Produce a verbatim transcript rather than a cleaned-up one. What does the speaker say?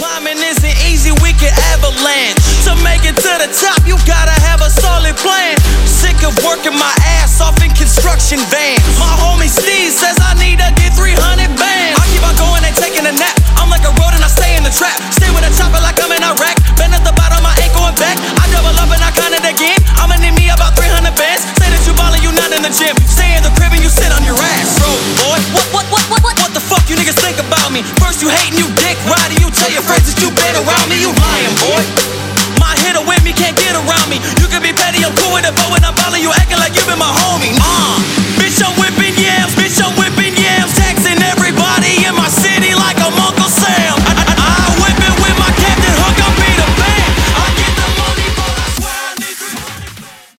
Climbing isn't easy, we can avalanche. To make it to the top, you gotta have a solid plan. Sick of working my ass off in construction vans. My homie Steve says I need to get three hundred bands.